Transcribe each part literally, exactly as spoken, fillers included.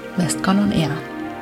Westcon on Air.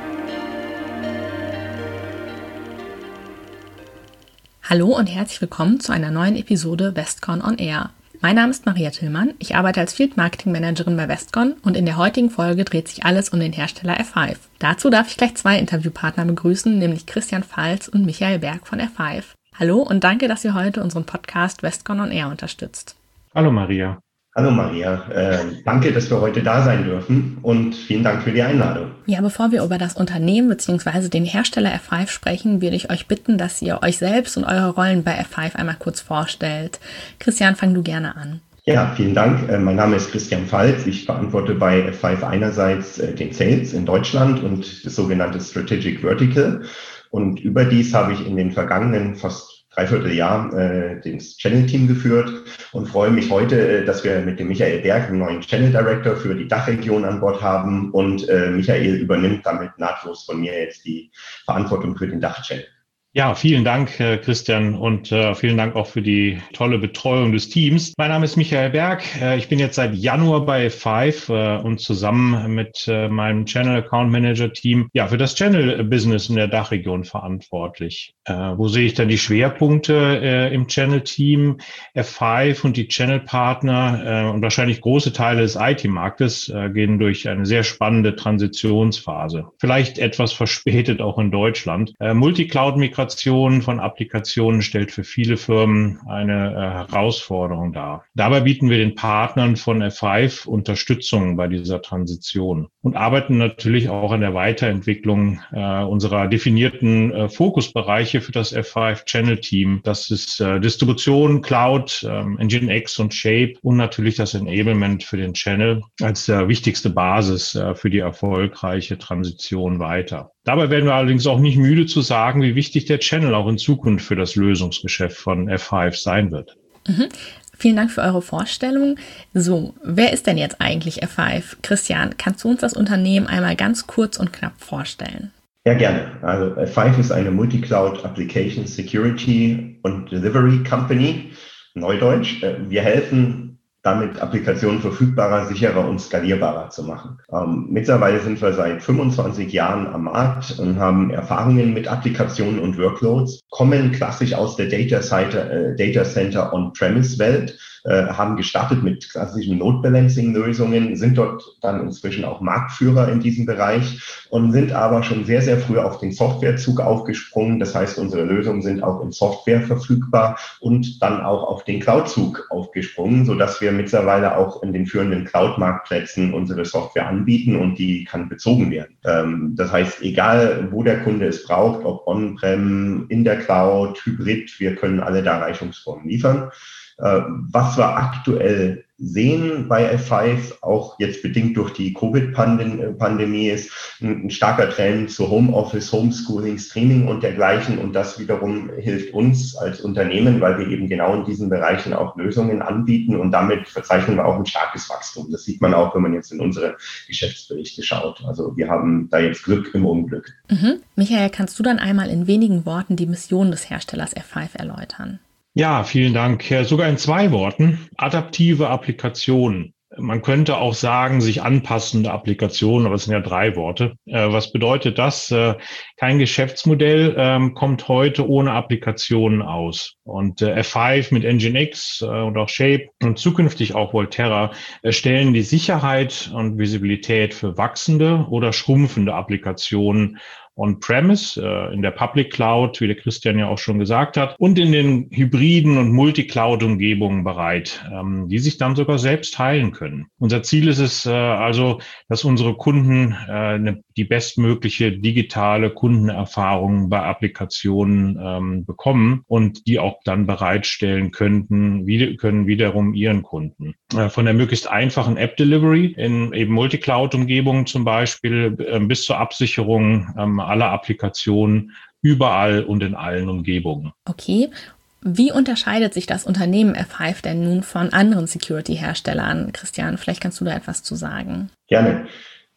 Hallo und herzlich willkommen zu einer neuen Episode Westcon on Air. Mein Name ist Maria Tillmann, ich arbeite als Field Marketing Managerin bei Westcon und in der heutigen Folge dreht sich alles um den Hersteller F fünf. Dazu darf ich gleich zwei Interviewpartner begrüßen, nämlich Christian Falz und Michael Berg von F fünf. Hallo und danke, dass ihr heute unseren Podcast Westcon on Air unterstützt. Hallo Maria. Hallo Maria, äh, danke, dass wir heute da sein dürfen und vielen Dank für die Einladung. Ja, bevor wir über das Unternehmen bzw. den Hersteller F fünf sprechen, würde ich euch bitten, dass ihr euch selbst und eure Rollen bei F fünf einmal kurz vorstellt. Christian, fang du gerne an. Ja, vielen Dank. Äh, mein Name ist Christian Falz. Ich verantworte bei F fünf einerseits äh, den Sales in Deutschland und das sogenannte Strategic Vertical. Und überdies habe ich in den vergangenen fast dreiviertel Jahr äh, das Channel-Team geführt und freue mich heute, äh, dass wir mit dem Michael Berg einen neuen Channel Director für die Dachregion an Bord haben und äh, Michael übernimmt damit nahtlos von mir jetzt die Verantwortung für den Dach-Channel. Ja, vielen Dank, Christian, und äh, vielen Dank auch für die tolle Betreuung des Teams. Mein Name ist Michael Berg. Äh, ich bin jetzt seit Januar bei F fünf äh, und zusammen mit äh, meinem Channel Account Manager Team ja für das Channel Business in der Dachregion verantwortlich. Äh, wo sehe ich dann die Schwerpunkte äh, im Channel Team? F fünf und die Channel Partner äh, und wahrscheinlich große Teile des I T-Marktes äh, gehen durch eine sehr spannende Transitionsphase. Vielleicht etwas verspätet auch in Deutschland. Äh, Multicloud-Migration von Applikationen stellt für viele Firmen eine äh, Herausforderung dar. Dabei bieten wir den Partnern von F fünf Unterstützung bei dieser Transition und arbeiten natürlich auch an der Weiterentwicklung äh, unserer definierten äh, Fokusbereiche für das F fünf Channel Team. Das ist äh, Distribution, Cloud, ähm, Nginx und Shape und natürlich das Enablement für den Channel als äh, wichtigste Basis äh, für die erfolgreiche Transition weiter. Dabei werden wir allerdings auch nicht müde zu sagen, wie wichtig der Channel auch in Zukunft für das Lösungsgeschäft von F fünf sein wird. Mhm. Vielen Dank für eure Vorstellung. So, wer ist denn jetzt eigentlich F fünf? Christian, kannst du uns das Unternehmen einmal ganz kurz und knapp vorstellen? Ja, gerne. Also F fünf ist eine Multicloud Application Security und Delivery Company, Neudeutsch. Wir helfen damit Applikationen verfügbarer, sicherer und skalierbarer zu machen. Ähm, mittlerweile sind wir seit fünfundzwanzig Jahren am Markt und haben Erfahrungen mit Applikationen und Workloads, kommen klassisch aus der Data Center, äh, Data Center On-Premise-Welt, äh, haben gestartet mit klassischen Load-Balancing-Lösungen, sind dort dann inzwischen auch Marktführer in diesem Bereich und sind aber schon sehr, sehr früh auf den Softwarezug aufgesprungen. Das heißt, unsere Lösungen sind auch in Software verfügbar und dann auch auf den Cloud-Zug aufgesprungen, sodass wir mittlerweile auch in den führenden Cloud-Marktplätzen unsere Software anbieten und die kann bezogen werden. Ähm, das heißt, egal wo der Kunde es braucht, ob On-Prem, in der Cloud, Hybrid, wir können alle Darreichungsformen liefern. Äh, was wir aktuell sehen bei F fünf, auch jetzt bedingt durch die Covid-Pandemie, ist ein, ein starker Trend zu Homeoffice, Homeschooling, Streaming und dergleichen. Und das wiederum hilft uns als Unternehmen, weil wir eben genau in diesen Bereichen auch Lösungen anbieten. Und damit verzeichnen wir auch ein starkes Wachstum. Das sieht man auch, wenn man jetzt in unsere Geschäftsberichte schaut. Also wir haben da jetzt Glück im Unglück. Mhm. Michael, kannst du dann einmal in wenigen Worten die Mission des Herstellers F fünf erläutern? Ja, vielen Dank. Sogar in zwei Worten. Adaptive Applikationen. Man könnte auch sagen, sich anpassende Applikationen, aber es sind ja drei Worte. Was bedeutet das? Kein Geschäftsmodell kommt heute ohne Applikationen aus. Und F fünf mit Nginx und auch Shape und zukünftig auch Volterra stellen die Sicherheit und Visibilität für wachsende oder schrumpfende Applikationen On-Premise, äh, in der Public Cloud, wie der Christian ja auch schon gesagt hat, und in den hybriden und Multicloud-Umgebungen bereit, ähm, die sich dann sogar selbst teilen können. Unser Ziel ist es äh, also, dass unsere Kunden äh, ne, die bestmögliche digitale Kundenerfahrung bei Applikationen ähm, bekommen und die auch dann bereitstellen könnten, wie, können wiederum ihren Kunden. Äh, von der möglichst einfachen App-Delivery in eben Multicloud-Umgebungen zum Beispiel äh, bis zur Absicherung ähm, aller Applikationen überall und in allen Umgebungen. Okay. Wie unterscheidet sich das Unternehmen F fünf denn nun von anderen Security-Herstellern? Christian, vielleicht kannst du da etwas zu sagen. Gerne.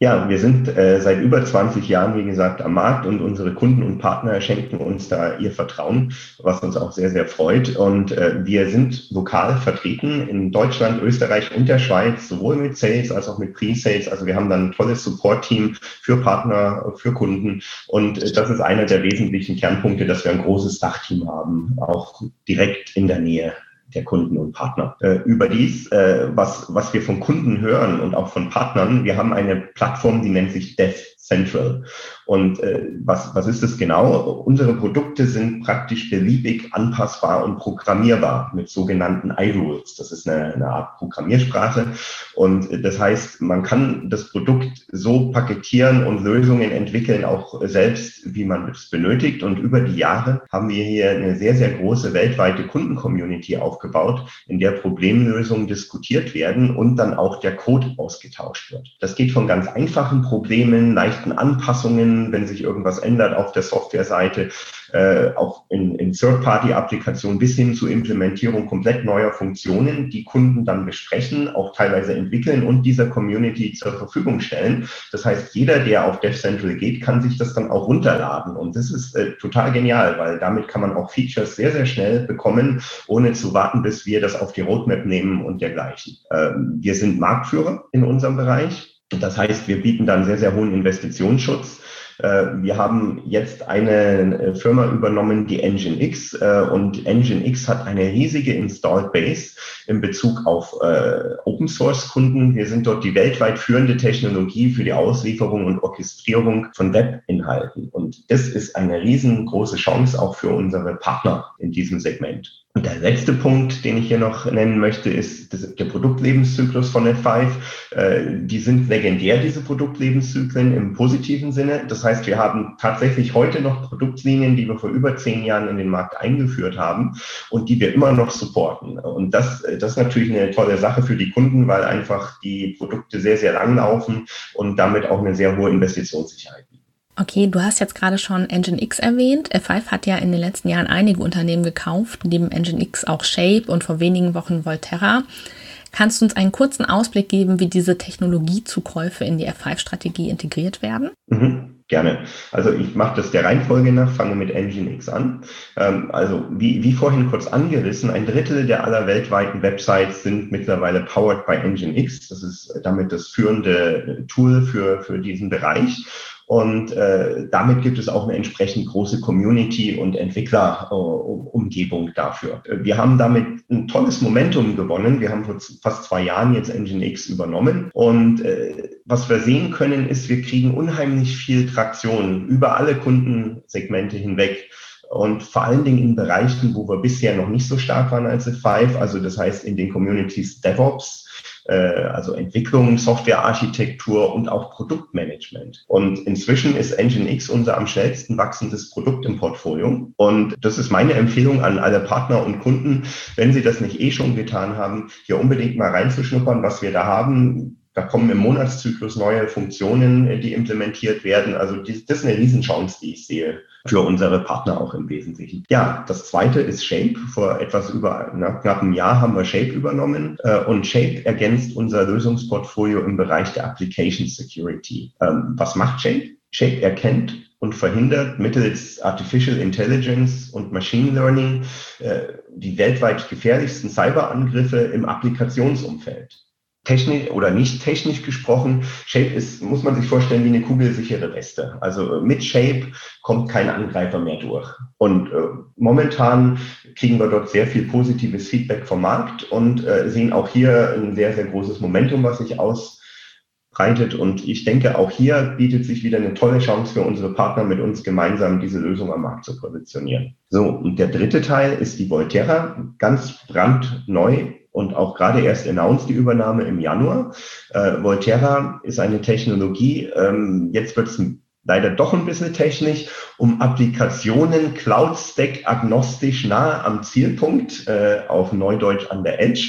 Ja, wir sind äh, seit über zwanzig Jahren, wie gesagt, am Markt und unsere Kunden und Partner schenken uns da ihr Vertrauen, was uns auch sehr, sehr freut. Und äh, wir sind lokal vertreten in Deutschland, Österreich und der Schweiz, sowohl mit Sales als auch mit Pre-Sales. Also wir haben dann ein tolles Support-Team für Partner, für Kunden. Und äh, das ist einer der wesentlichen Kernpunkte, dass wir ein großes Dachteam haben, auch direkt in der Nähe der Kunden und Partner. Äh, überdies, äh, was, was wir von Kunden hören und auch von Partnern, wir haben eine Plattform, die nennt sich Dev Central. Und äh, was, was ist das genau? Unsere Produkte sind praktisch beliebig anpassbar und programmierbar mit sogenannten iRules. Das ist eine, eine Art Programmiersprache. Und das heißt, man kann das Produkt so paketieren und Lösungen entwickeln, auch selbst, wie man es benötigt. Und über die Jahre haben wir hier eine sehr, sehr große weltweite Kunden-Community aufgebaut, in der Problemlösungen diskutiert werden und dann auch der Code ausgetauscht wird. Das geht von ganz einfachen Problemen, leichten Anpassungen, wenn sich irgendwas ändert auf der Softwareseite, äh, auch in, in Third-Party-Applikationen bis hin zur Implementierung komplett neuer Funktionen, die Kunden dann besprechen, auch teilweise entwickeln und dieser Community zur Verfügung stellen. Das heißt, jeder, der auf Dev Central geht, kann sich das dann auch runterladen. Und das ist äh, total genial, weil damit kann man auch Features sehr, sehr schnell bekommen, ohne zu warten, bis wir das auf die Roadmap nehmen und dergleichen. Ähm, wir sind Marktführer in unserem Bereich. Das heißt, wir bieten dann sehr, sehr hohen Investitionsschutz. Wir haben jetzt eine Firma übernommen, die NGINX, und NGINX hat eine riesige Installed Base in Bezug auf Open-Source-Kunden. Wir sind dort die weltweit führende Technologie für die Auslieferung und Orchestrierung von Webinhalten. Und das ist eine riesengroße Chance auch für unsere Partner in diesem Segment. Und der letzte Punkt, den ich hier noch nennen möchte, ist das, der Produktlebenszyklus von F fünf. Äh, die sind legendär, diese Produktlebenszyklen im positiven Sinne. Das heißt, wir haben tatsächlich heute noch Produktlinien, die wir vor über zehn Jahren in den Markt eingeführt haben und die wir immer noch supporten. Und das, das ist natürlich eine tolle Sache für die Kunden, weil einfach die Produkte sehr, sehr lang laufen und damit auch eine sehr hohe Investitionssicherheit bieten. Okay, du hast jetzt gerade schon NGINX erwähnt. F fünf hat ja in den letzten Jahren einige Unternehmen gekauft, neben NGINX auch Shape und vor wenigen Wochen Volterra. Kannst du uns einen kurzen Ausblick geben, wie diese Technologiezukäufe in die F fünf Strategie integriert werden? Mhm, gerne. Also ich mache das der Reihenfolge nach, fange mit NGINX an. Ähm, also wie, wie vorhin kurz angerissen, ein Drittel der aller weltweiten Websites sind mittlerweile powered by NGINX. Das ist damit das führende Tool für, für diesen Bereich. Und äh, damit gibt es auch eine entsprechend große Community und Entwicklerumgebung äh, dafür. Wir haben damit ein tolles Momentum gewonnen. Wir haben vor fast zwei Jahren jetzt NGINX übernommen. Und äh, was wir sehen können, ist, wir kriegen unheimlich viel Traktion über alle Kundensegmente hinweg. Und vor allen Dingen in Bereichen, wo wir bisher noch nicht so stark waren als F fünf, also das heißt in den Communities DevOps, also Entwicklung, Softwarearchitektur und auch Produktmanagement. Und inzwischen ist NGINX unser am schnellsten wachsendes Produkt im Portfolio. Und das ist meine Empfehlung an alle Partner und Kunden, wenn sie das nicht eh schon getan haben, hier unbedingt mal reinzuschnuppern, was wir da haben. Da kommen im Monatszyklus neue Funktionen, die implementiert werden. Also das ist eine Riesenchance, die ich sehe für unsere Partner auch im Wesentlichen. Ja, das zweite ist Shape. Vor etwas über na, knapp einem Jahr haben wir Shape übernommen und Shape ergänzt unser Lösungsportfolio im Bereich der Application Security. Ähm, was macht Shape? Shape erkennt und verhindert mittels Artificial Intelligence und Machine Learning äh, die weltweit gefährlichsten Cyberangriffe im Applikationsumfeld. Technisch oder nicht technisch gesprochen, Shape ist, muss man sich vorstellen, wie eine kugelsichere Weste. Also mit Shape kommt kein Angreifer mehr durch. Und äh, momentan kriegen wir dort sehr viel positives Feedback vom Markt und äh, sehen auch hier ein sehr, sehr großes Momentum, was sich ausbreitet. Und ich denke, auch hier bietet sich wieder eine tolle Chance für unsere Partner, mit uns gemeinsam diese Lösung am Markt zu positionieren. So, und der dritte Teil ist die Volterra, ganz brandneu. Und auch gerade erst announced die Übernahme im Januar. Äh, Volterra ist eine Technologie, ähm, jetzt wird es leider doch ein bisschen technisch, um Applikationen Cloud-Stack agnostisch nahe am Zielpunkt, äh, auf Neudeutsch an der Edge,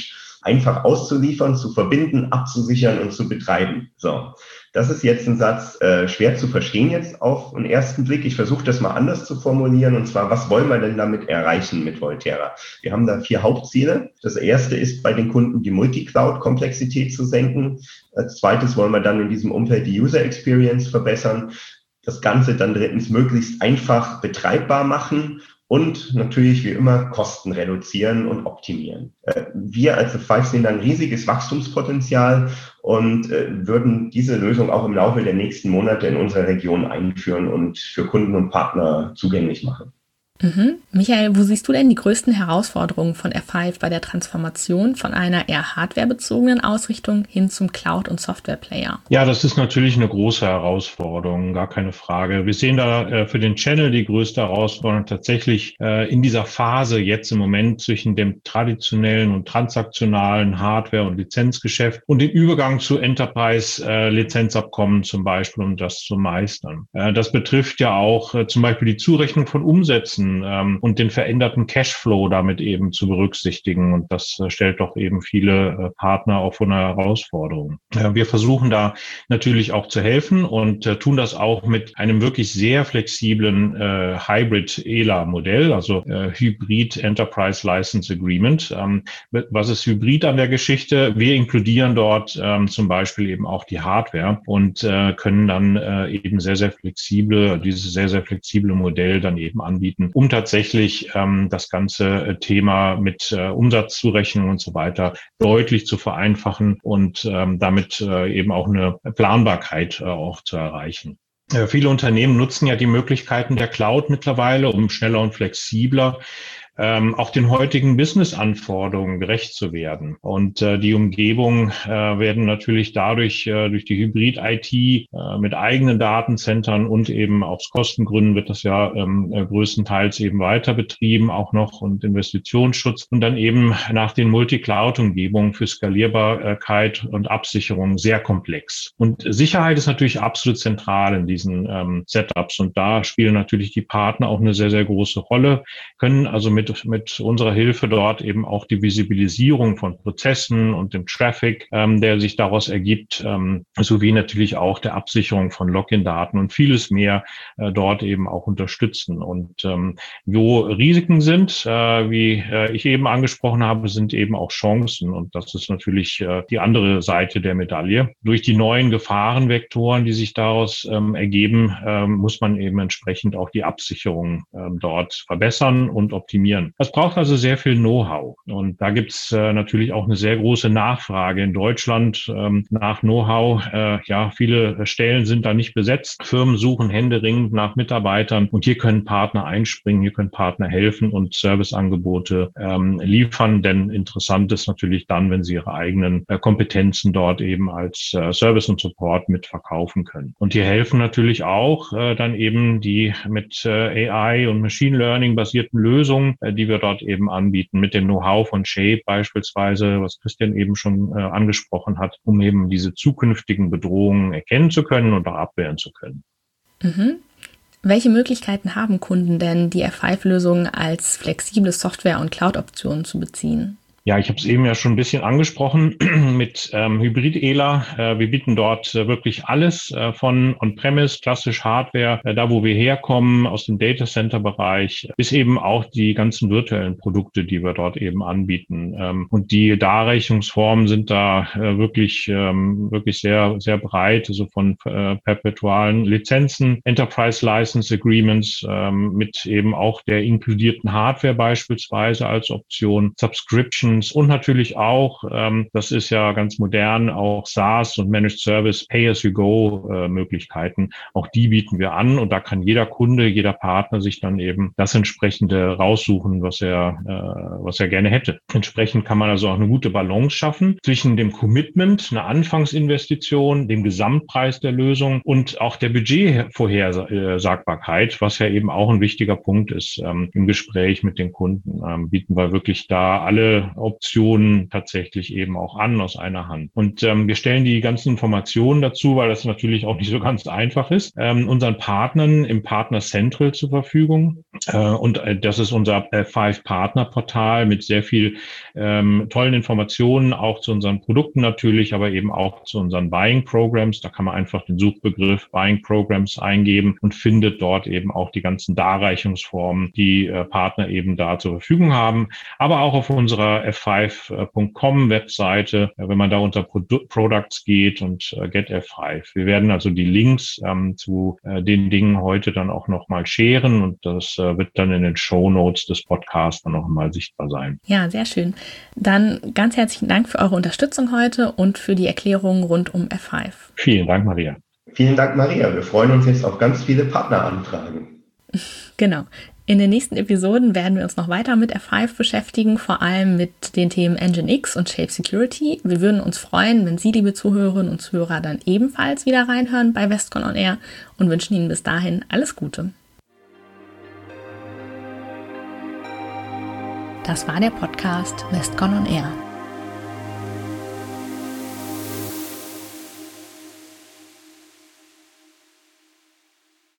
einfach auszuliefern, zu verbinden, abzusichern und zu betreiben. So, das ist jetzt ein Satz, äh, schwer zu verstehen jetzt auf den ersten Blick. Ich versuche das mal anders zu formulieren, und zwar, was wollen wir denn damit erreichen mit Volterra? Wir haben da vier Hauptziele. Das erste ist, bei den Kunden die Multicloud-Komplexität zu senken. Als zweites wollen wir dann in diesem Umfeld die User Experience verbessern. Das Ganze dann drittens möglichst einfach betreibbar machen und natürlich wie immer Kosten reduzieren und optimieren. Wir als Five sehen ein riesiges Wachstumspotenzial und würden diese Lösung auch im Laufe der nächsten Monate in unserer Region einführen und für Kunden und Partner zugänglich machen. Mhm. Michael, wo siehst du denn die größten Herausforderungen von F fünf bei der Transformation von einer eher hardwarebezogenen Ausrichtung hin zum Cloud- und Software-Player? Ja, das ist natürlich eine große Herausforderung, gar keine Frage. Wir sehen da äh, für den Channel die größte Herausforderung tatsächlich äh, in dieser Phase jetzt im Moment zwischen dem traditionellen und transaktionalen Hardware- und Lizenzgeschäft und dem Übergang zu Enterprise-Lizenzabkommen zum Beispiel, um das zu meistern. Äh, das betrifft ja auch äh, zum Beispiel die Zurechnung von Umsätzen ähm, und den veränderten Cashflow damit eben zu berücksichtigen. Und das äh, stellt doch eben viele äh, Partner auch vor eine Herausforderung. Äh, wir versuchen da natürlich auch zu helfen und äh, tun das auch mit einem wirklich sehr flexiblen äh, Hybrid-E L A-Modell, also äh, Hybrid Enterprise License Agreement. Ähm, was ist Hybrid an der Geschichte? Wir inkludieren dort ähm, zum Beispiel eben auch die Hardware und äh, können dann äh, eben sehr, sehr flexible, dieses sehr, sehr flexible Modell dann eben anbieten, um tatsächlich ähm, das ganze Thema mit äh, Umsatzzurechnung und so weiter deutlich zu vereinfachen und ähm, damit äh, eben auch eine Planbarkeit äh, auch zu erreichen. Äh, viele Unternehmen nutzen ja die Möglichkeiten der Cloud mittlerweile, um schneller und flexibler Ähm, auch den heutigen Business-Anforderungen gerecht zu werden. Und äh, die Umgebung äh, werden natürlich dadurch, äh, durch die Hybrid-I T äh, mit eigenen Datenzentren und eben aus Kostengründen wird das ja ähm, äh, größtenteils eben weiter betrieben, auch noch und Investitionsschutz und dann eben nach den Multi-Cloud-Umgebungen für Skalierbarkeit und Absicherung sehr komplex. Und Sicherheit ist natürlich absolut zentral in diesen ähm, Setups und da spielen natürlich die Partner auch eine sehr, sehr große Rolle, können also mit Mit, mit unserer Hilfe dort eben auch die Visibilisierung von Prozessen und dem Traffic, ähm, der sich daraus ergibt, ähm, sowie natürlich auch der Absicherung von Login-Daten und vieles mehr äh, dort eben auch unterstützen. Und ähm, wo Risiken sind, äh, wie äh, ich eben angesprochen habe, sind eben auch Chancen. Und das ist natürlich äh, die andere Seite der Medaille. Durch die neuen Gefahrenvektoren, die sich daraus ähm, ergeben, ähm, muss man eben entsprechend auch die Absicherung ähm, dort verbessern und optimieren. Es braucht also sehr viel Know-how. Und da gibt es äh, natürlich auch eine sehr große Nachfrage in Deutschland ähm, nach Know-how. Äh, ja, viele Stellen sind da nicht besetzt. Firmen suchen händeringend nach Mitarbeitern. Und hier können Partner einspringen, hier können Partner helfen und Serviceangebote ähm, liefern. Denn interessant ist natürlich dann, wenn sie ihre eigenen äh, Kompetenzen dort eben als äh, Service und Support mitverkaufen können. Und hier helfen natürlich auch äh, dann eben die mit äh, A I und Machine Learning basierten Lösungen, die wir dort eben anbieten, mit dem Know-how von Shape beispielsweise, was Christian eben schon äh, angesprochen hat, um eben diese zukünftigen Bedrohungen erkennen zu können und auch abwehren zu können. Mhm. Welche Möglichkeiten haben Kunden denn, die F fünf Lösungen als flexible Software- und Cloud-Optionen zu beziehen? Ja, ich habe es eben ja schon ein bisschen angesprochen mit ähm, Hybrid-E L A. Äh, wir bieten dort äh, wirklich alles äh, von On-Premise, klassisch Hardware, äh, da wo wir herkommen, aus dem Data-Center-Bereich, bis eben auch die ganzen virtuellen Produkte, die wir dort eben anbieten. Ähm, und die Darreichungsformen sind da äh, wirklich ähm, wirklich sehr, sehr breit, also von äh, perpetualen Lizenzen, Enterprise License Agreements ähm, mit eben auch der inkludierten Hardware beispielsweise als Option, Subscription und natürlich auch, ähm, das ist ja ganz modern, auch SaaS und Managed Service Pay-as-you-go-Möglichkeiten. Äh, auch die bieten wir an und da kann jeder Kunde, jeder Partner sich dann eben das entsprechende raussuchen, was er, äh, was er gerne hätte. Entsprechend kann man also auch eine gute Balance schaffen zwischen dem Commitment, einer Anfangsinvestition, dem Gesamtpreis der Lösung und auch der Budgetvorhersagbarkeit, was ja eben auch ein wichtiger Punkt ist ähm, im Gespräch mit den Kunden. Ähm, bieten wir wirklich da alle Optionen tatsächlich eben auch an aus einer Hand. Und ähm, wir stellen die ganzen Informationen dazu, weil das natürlich auch nicht so ganz einfach ist, ähm, unseren Partnern im Partner Central zur Verfügung. Und das ist unser F fünf Partnerportal mit sehr viel ähm, tollen Informationen, auch zu unseren Produkten natürlich, aber eben auch zu unseren Buying Programs. Da kann man einfach den Suchbegriff Buying Programs eingeben und findet dort eben auch die ganzen Darreichungsformen, die äh, Partner eben da zur Verfügung haben. Aber auch auf unserer F fünf Punkt com Webseite, äh, wenn man da unter Produ- Products geht und äh, Get F fünf. Wir werden also die Links ähm, zu äh, den Dingen heute dann auch nochmal scheren und das äh, wird dann in den Shownotes des Podcasts dann noch mal sichtbar sein. Ja, sehr schön. Dann ganz herzlichen Dank für eure Unterstützung heute und für die Erklärungen rund um F fünf. Vielen Dank, Maria. Vielen Dank, Maria. Wir freuen uns jetzt auf ganz viele Partneranfragen. Genau. In den nächsten Episoden werden wir uns noch weiter mit F fünf beschäftigen, vor allem mit den Themen Nginx und Shape Security. Wir würden uns freuen, wenn Sie, liebe Zuhörerinnen und Zuhörer, dann ebenfalls wieder reinhören bei Westcon on Air und wünschen Ihnen bis dahin alles Gute. Das war der Podcast Westcon on Air.